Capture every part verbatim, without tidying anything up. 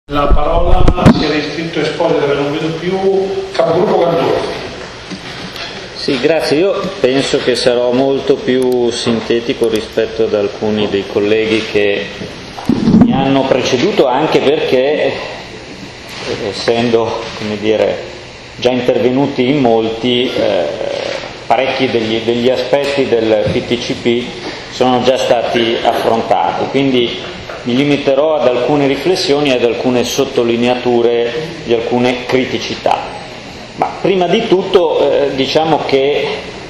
La parola si era iscritto a espositere, non vedo più, capogruppo Gandolfi. Sì, grazie. Io penso che sarò molto più sintetico rispetto ad alcuni dei colleghi che mi hanno preceduto, anche perché, essendo, come dire, già intervenuti in molti, eh, parecchi degli, degli aspetti del P T C P sono già stati affrontati, quindi mi limiterò ad alcune riflessioni e ad alcune sottolineature di alcune criticità. Ma prima di tutto eh, diciamo che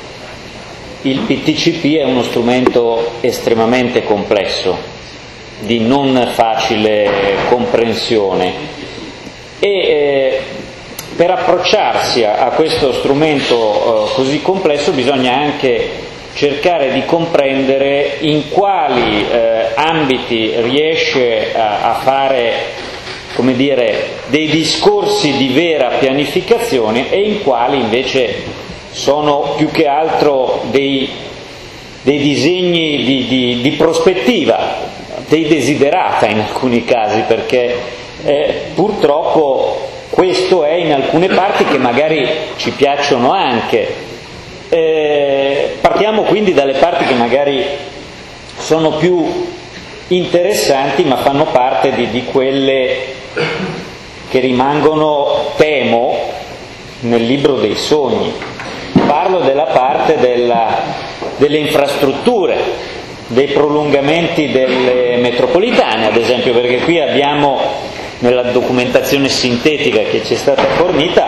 il P T C P è uno strumento estremamente complesso, di non facile comprensione e eh, per approcciarsi a, a questo strumento eh, così complesso bisogna anche cercare di comprendere in quali eh, ambiti riesce a, a fare, come dire, dei discorsi di vera pianificazione e in quali invece sono più che altro dei, dei disegni di, di, di prospettiva, dei desiderata in alcuni casi, perché eh, purtroppo questo è in alcune parti che magari ci piacciono anche. Eh, partiamo quindi dalle parti che magari sono più interessanti, ma fanno parte di, di quelle che rimangono, temo, nel libro dei sogni. Parlo della parte della, delle infrastrutture, dei prolungamenti delle metropolitane, ad esempio, perché qui abbiamo nella documentazione sintetica che ci è stata fornita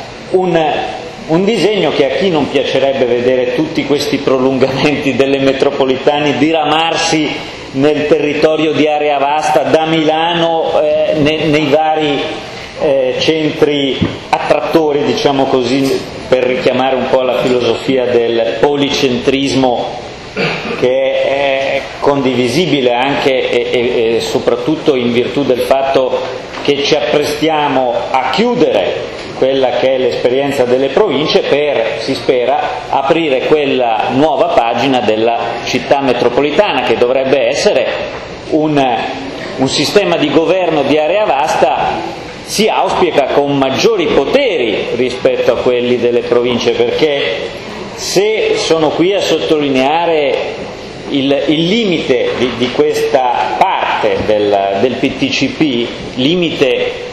un Un disegno che a chi non piacerebbe vedere tutti questi prolungamenti delle metropolitane diramarsi nel territorio di area vasta, da Milano eh, nei, nei vari eh, centri attrattori, diciamo così, per richiamare un po' la filosofia del policentrismo, che è condivisibile anche e, e, e soprattutto in virtù del fatto che ci apprestiamo a chiudere quella che è l'esperienza delle province per, si spera, aprire quella nuova pagina della città metropolitana, che dovrebbe essere un, un sistema di governo di area vasta, si auspica con maggiori poteri rispetto a quelli delle province, perché se sono qui a sottolineare il, il limite di, di questa parte del, del P T C P, limite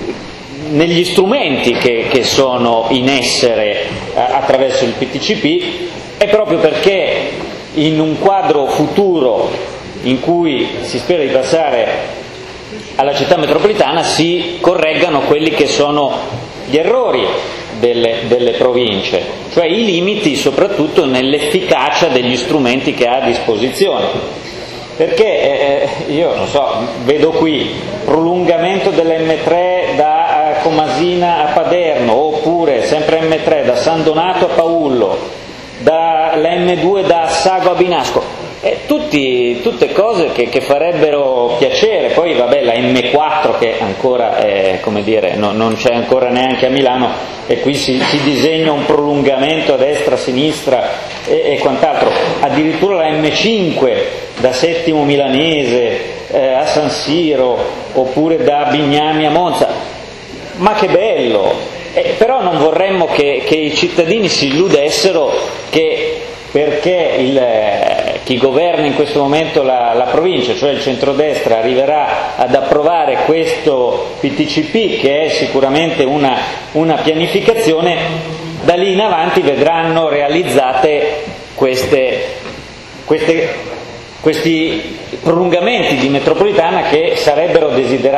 negli strumenti che, che sono in essere eh, attraverso il P T C P, è proprio perché in un quadro futuro in cui si spera di passare alla città metropolitana si correggano quelli che sono gli errori delle, delle province, cioè i limiti soprattutto nell'efficacia degli strumenti che ha a disposizione. Perché eh, io non so, vedo qui prolungamento dell'M tre da eh, Comasina a Paderno, oppure sempre M tre da San Donato a Paullo, da l'M due da Assago a Binasco, eh, tutti, tutte cose che, che farebbero piacere. Poi vabbè, la M quattro che ancora è, come dire, no, non c'è ancora neanche a Milano, e qui si, si disegna un prolungamento a destra, a sinistra e, e quant'altro. Addirittura la M cinque da Settimo Milanese eh, a San Siro, oppure da Bignami a Monza, ma che bello! Eh, però non vorremmo che, che i cittadini si illudessero che perché il, eh, chi governa in questo momento la, la provincia, cioè il centrodestra, arriverà ad approvare questo P T C P, che è sicuramente una, una pianificazione, da lì in avanti vedranno realizzate queste, queste questi prolungamenti di metropolitana che sarebbero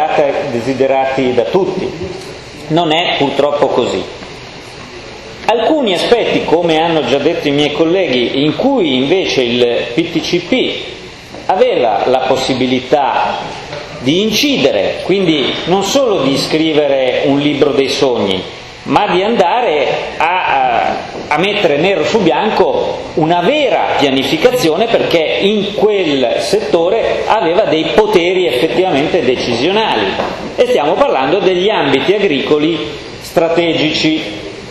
desiderati da tutti. Non è purtroppo così. Alcuni aspetti, come hanno già detto i miei colleghi, in cui invece il P T C P aveva la possibilità di incidere, quindi non solo di scrivere un libro dei sogni, ma di andare a, a mettere nero su bianco una vera pianificazione, perché in quel settore aveva dei poteri effettivamente decisionali. E stiamo parlando degli ambiti agricoli strategici.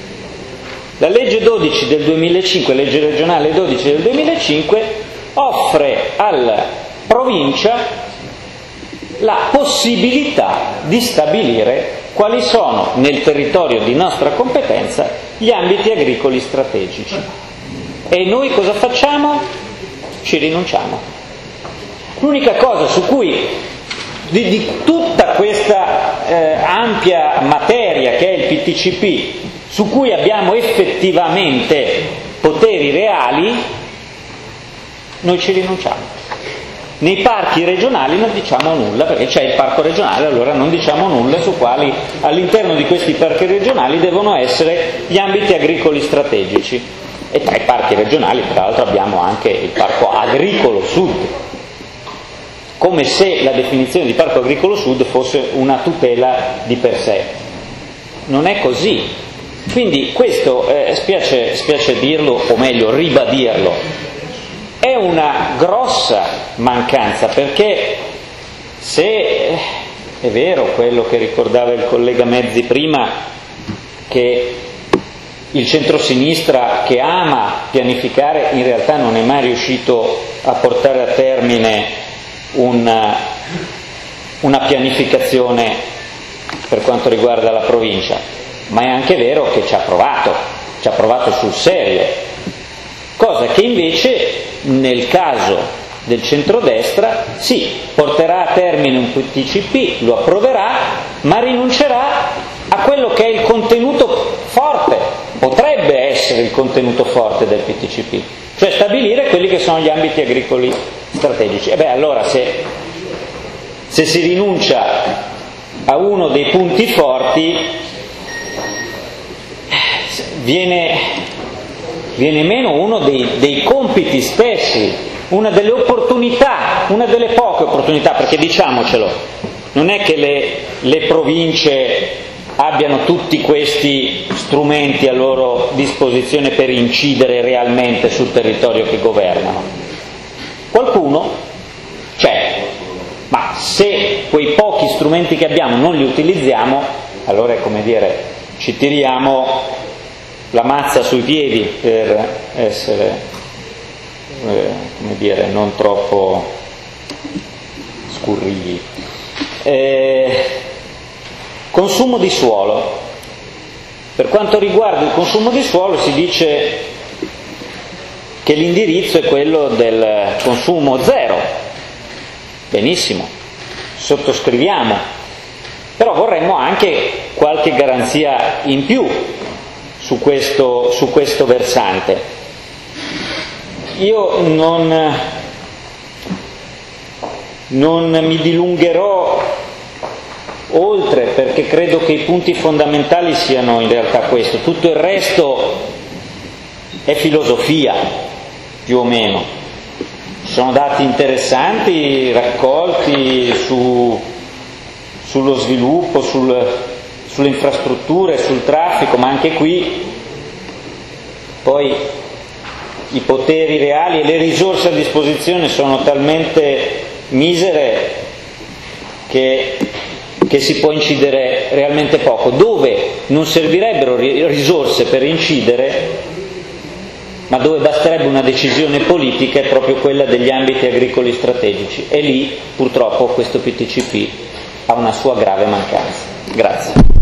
La legge dodici del duemilacinque, legge regionale dodici del duemilacinque, offre alla provincia la possibilità di stabilire quali sono nel territorio di nostra competenza gli ambiti agricoli strategici. E noi cosa facciamo? Ci rinunciamo. L'unica cosa su cui, di, di tutta questa eh, ampia materia che è il P T C P, su cui abbiamo effettivamente poteri reali, noi ci rinunciamo. Nei parchi regionali non diciamo nulla, perché c'è il parco regionale, allora non diciamo nulla su quali all'interno di questi parchi regionali devono essere gli ambiti agricoli strategici. E tra i parchi regionali, tra l'altro, abbiamo anche il parco agricolo sud, come se la definizione di parco agricolo sud fosse una tutela di per sé. Non è così. Quindi questo, eh, spiace, spiace dirlo, o meglio ribadirlo, è una grossa mancanza, perché se è vero quello che ricordava il collega Mezzi prima, che il centrosinistra che ama pianificare in realtà non è mai riuscito a portare a termine una, una pianificazione per quanto riguarda la provincia, ma è anche vero che ci ha provato, ci ha provato sul serio, cosa che invece nel caso del centrodestra sì, porterà a termine un P T C P, lo approverà, ma rinuncerà a quello che è il contenuto forte, potrebbe essere il contenuto forte del P T C P, cioè stabilire quelli che sono gli ambiti agricoli strategici. E beh, allora se, se si rinuncia a uno dei punti forti, viene, viene meno uno dei, dei compiti stessi, una delle opportunità, una delle poche opportunità, perché diciamocelo, non è che le, le province abbiano tutti questi strumenti a loro disposizione per incidere realmente sul territorio che governano. Qualcuno c'è, ma se quei pochi strumenti che abbiamo non li utilizziamo, allora è come dire, ci tiriamo la mazza sui piedi, per essere, eh, come dire, non troppo scurrili. Eh, consumo di suolo. Per quanto riguarda il consumo di suolo si dice che l'indirizzo è quello del consumo zero. Benissimo, sottoscriviamo, però vorremmo anche qualche garanzia in più su questo, su questo versante. Io non, non mi dilungherò oltre, perché credo che i punti fondamentali siano in realtà questo, tutto il resto è filosofia, più o meno. Sono dati interessanti raccolti su, sullo sviluppo, sul, sulle infrastrutture, sul traffico, ma anche qui poi i poteri reali e le risorse a disposizione sono talmente misere che, che si può incidere realmente poco. Dove non servirebbero risorse per incidere, ma dove basterebbe una decisione politica, è proprio quella degli ambiti agricoli strategici, e lì purtroppo questo P T C P ha una sua grave mancanza. Grazie.